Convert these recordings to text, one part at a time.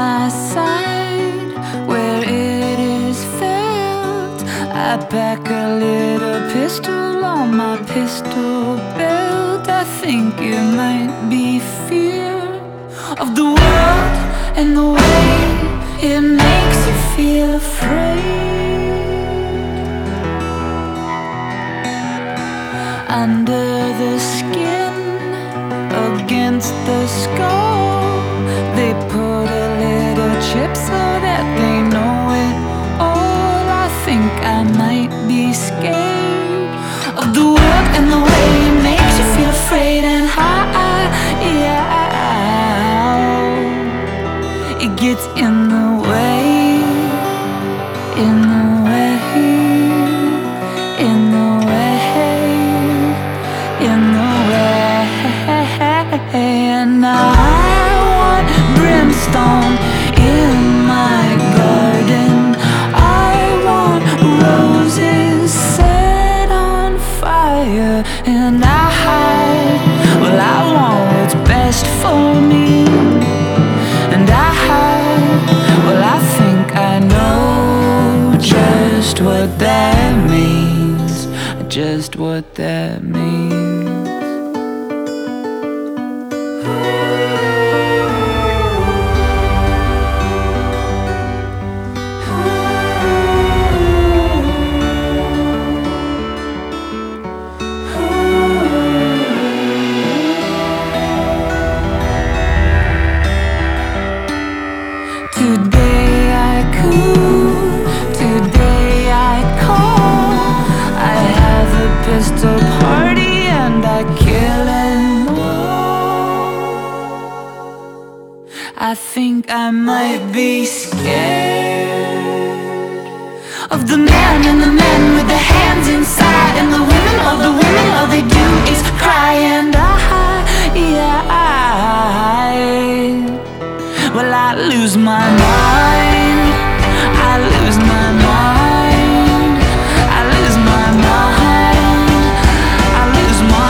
my side where it is felt. I pack a little pistol on my pistol belt. I think it might be fear of the world and the way it makes you feel afraid. Under the skin, against the skull, they put a little chip so that they know it all. I think I might be scared of the world and the way it makes you feel afraid and how it gets in the way, in the way, in the way, in the way. And I want brimstone in my garden. I want roses set on fire. And well, I want what's best for me. And well, I think I know just what that means. Just what that means. Today I cool, today I call. I have a pistol party and I kill them all. I think I might be scared of the man and the men with the hands inside, and the women, all they do is cry. And well, I lose my mind, I lose my mind, I lose my mind, I lose my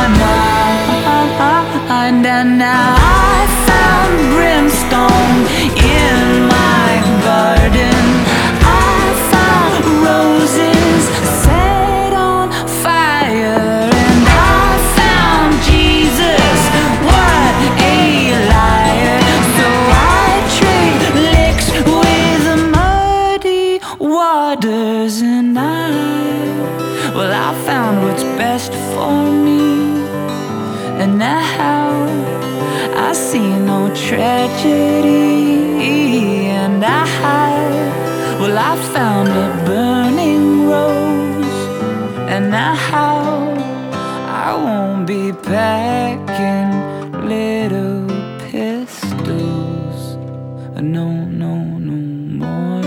mind. And now I found brimstone in my garden. I found roses set on fire. And I found Jesus, what a liar. So I trade licks with the muddy waters. And well, I found what's best for me. And now I see no tragedy. And well, I found a burning rose. And now I won't be packing little pistols. No, no, no more.